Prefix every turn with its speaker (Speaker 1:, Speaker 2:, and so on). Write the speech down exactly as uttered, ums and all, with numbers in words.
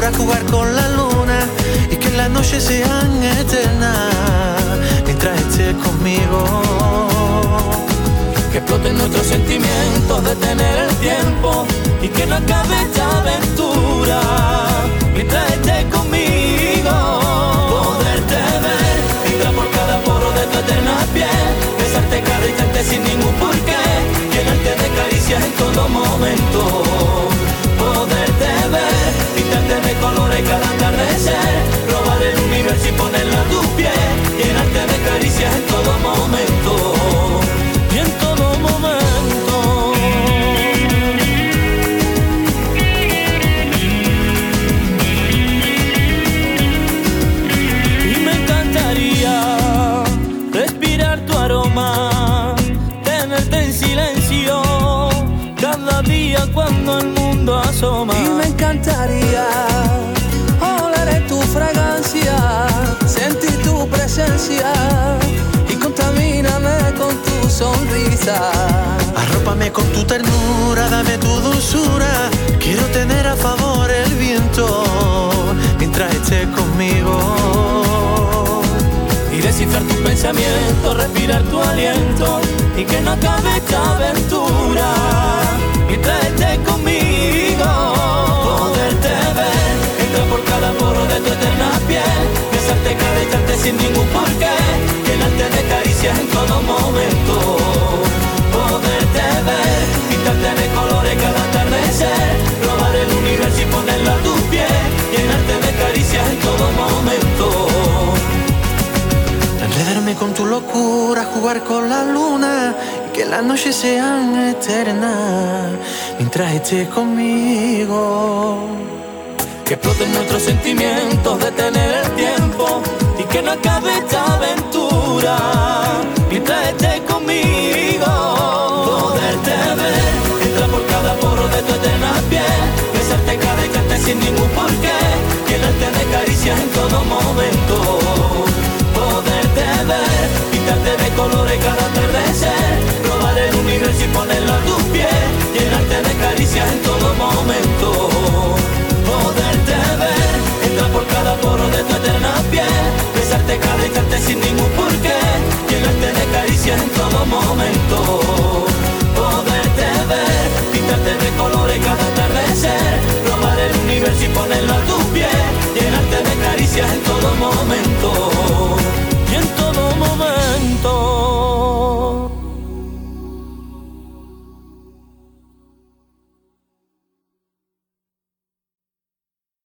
Speaker 1: locura, jugar con la luna y que las noches sean eternas mientras estés conmigo.
Speaker 2: Que exploten nuestros sentimientos, detener el tiempo y que no acabe esta aventura mientras estés conmigo. Poderte ver, entrar por cada poro de tu eterna piel, besarte cada instante sin ningún porqué, llenarte de caricias en todo momento. Poderte ver, pintarte de colores cada atardecer, robar el universo y ponerlo a tus pies, llenarte de caricias en todo momento. Y en todo momento. Y me encantaría respirar tu aroma, tenerte en silencio cada día cuando el mundo asoma.
Speaker 1: Y me encantaría oler tu fragancia, sentir tu presencia y contamíname con tu sonrisa. Arrópame con tu ternura, dame tu dulzura, quiero tener a favor el viento mientras estés conmigo.
Speaker 2: Y descifrar tus pensamientos, respirar tu aliento y que no acabe esta aventura mientras estés conmigo. Poderte ver, entrar por cada poro de tu eterna piel, besarte cada instante sin ningún porqué, llenarte de caricias en todo momento. Poderte ver, pintarte de colores cada atardecer, robar el universo y ponerlo a tus pies, llenarte de caricias en todo momento.
Speaker 1: Enredarme con tu locura, jugar con la luna y que las noches sean eternas mientras estés conmigo.
Speaker 2: Que exploten nuestros sentimientos, detener el tiempo y que no acabe esta aventura mientras estés conmigo. Poderte ver, entrar por cada poro de tu eterna piel, besarte cada instante sin ningún porqué, llenarte de caricias en todo momento. Poderte ver, pintarte de colores cada atardecer, robar el universo y ponerlo a tus pies, llenarte de caricias en todo momento. Poderte ver, entrar por cada poro de tu eterna piel, besarte cada instante sin ningún porqué, llenarte de caricias en todo momento. Poderte ver, pintarte de colores cada atardecer, robar el universo y ponerlo a tus pies, llenarte de caricias en todo momento.